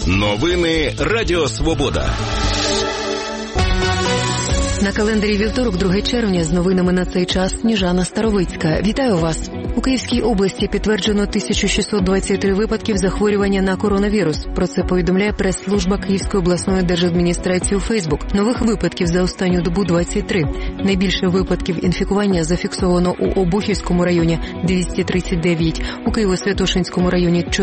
Новини Радіо Свобода. На календарі вівторок, 2 червня, з новинами на цей час Сніжана Старовицька. Вітаю вас! У Київській області підтверджено 1623 випадків захворювання на коронавірус. Про це повідомляє прес-служба Київської обласної держадміністрації у Фейсбук. Нових випадків за останню добу 23. Найбільше випадків інфікування зафіксовано у Обухівському районі – 239, у Києво-Святошинському районі –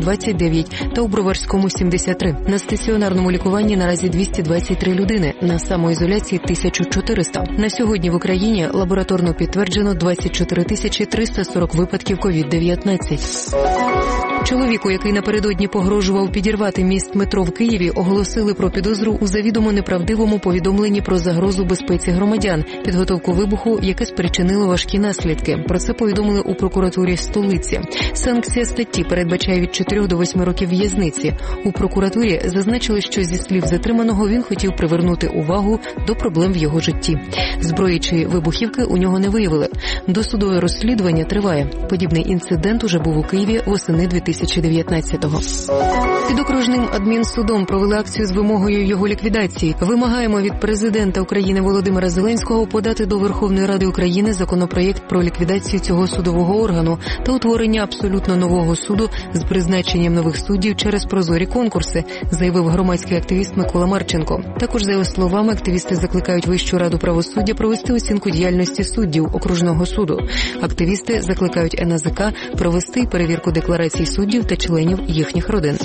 429 та у Броварському – 73. На стаціонарному лікуванні наразі 223 людини, на самоізоляції – 1400. На сьогодні в Україні лабораторно підтверджено 24 340 випадків COVID-19. Чоловіку, який напередодні погрожував підірвати міст метро в Києві, оголосили про підозру у завідомо неправдивому повідомленні про загрозу безпеці громадян, підготовку вибуху, яке спричинило важкі наслідки. Про це повідомили у прокуратурі столиці. Санкція статті передбачає від 4 до 8 років в'язниці. У прокуратурі зазначили, що зі слів затриманого він хотів привернути увагу до проблем в його житті. Зброї чи вибухівки у нього не виявили. Досудове розслідування триває. Подібний інцидент уже був у Києві восени 2019-го. Під окружним адмінсудом провели акцію з вимогою його ліквідації. Вимагаємо від президента України Володимира Зеленського подати до Верховної Ради України законопроєкт про ліквідацію цього судового органу та утворення абсолютно нового суду з призначенням нових суддів через прозорі конкурси, заявив громадський активіст Микола Марченко. Також, за його словами, активісти закликають Вищу раду правосуддя провести оцінку діяльності суддів окружного суду. Активісти закликають НАЗК провести перевірку декларацій суддів та членів їхніх родин.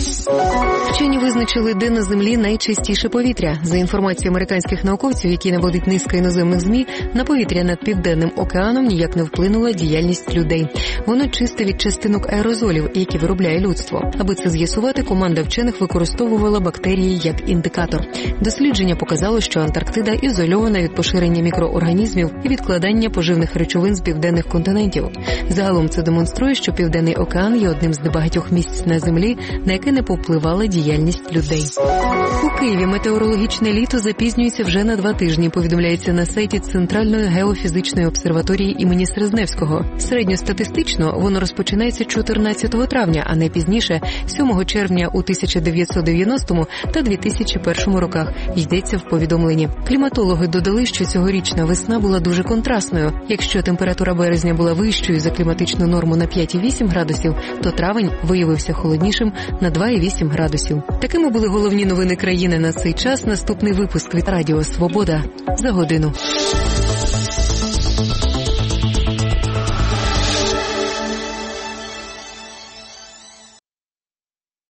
Вчені визначили, де на Землі найчистіше повітря. За інформацією американських науковців, які наводить низка іноземних ЗМІ, на повітря над Південним океаном ніяк не вплинула діяльність людей. Воно чисте від частинок аерозолів, які виробляє людство. Аби це з'ясувати, команда вчених використовувала бактерії як індикатор. Дослідження показало, що Антарктида ізольована від поширення мікроорганізмів і відкладання поживних речовин з південних континентів. Загалом це демонструє, що Південний океан є одним з небагатьох місць на Землі, на яке не повпливала діяльність людей. У Києві метеорологічне літо запізнюється вже на 2 тижні, повідомляється на сайті Центральної геофізичної обсерваторії імені Срезневського. Середньостатистично воно розпочинається 14 травня, а не пізніше 7 червня у 1990 та 2001 роках, йдеться в повідомленні. Кліматологи додали, що цьогорічна весна була дуже контрастною. Якщо температура березня була вищою за кліматичну норму на 5,8 градусів, то травень виявився холоднішим на 2,8 градусів. Такими були головні новини країни на цей час. Наступний випуск від Радіо Свобода за годину.